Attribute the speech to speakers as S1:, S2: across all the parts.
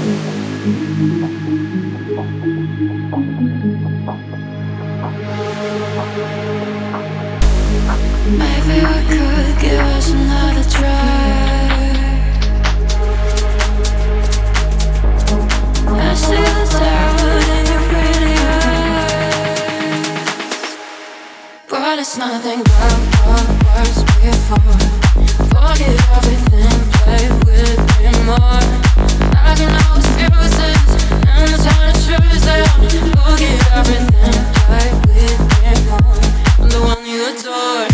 S1: Maybe we could give us another try. I see the doubt in your pretty eyes, but it's nothing but what was before. Forget everything, play with me more. I can know excuses, and it's hard to choose them. Forget everything, play with me more. I'm the one you adore,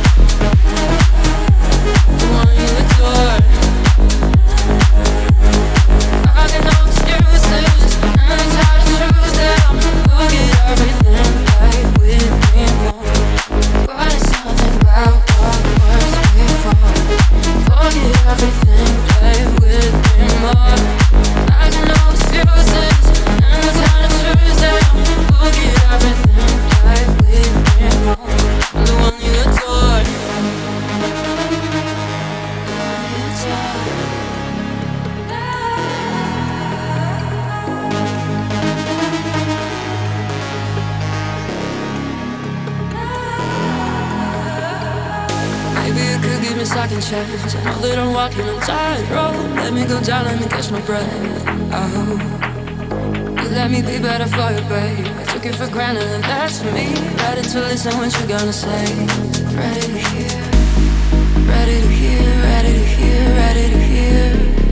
S1: the one you adore. I can know excuses, and it's hard to choose them. Forget everything, play with me more. But it's nothing about what was before. Forget everything, play with me more. I can know excuses, and it's hard to choose them. Forget everything, play with me more. I'm the one you adore, the one you adore. Maybe you could give me a second chance. I know that I'm walking on tightrope. Let me go down, let me catch my breath. Oh, you let me be better for you, babe. I took it for granted, and that's me. Ready to listen what you're gonna say. Ready to hear, ready to hear, ready to hear, ready to hear.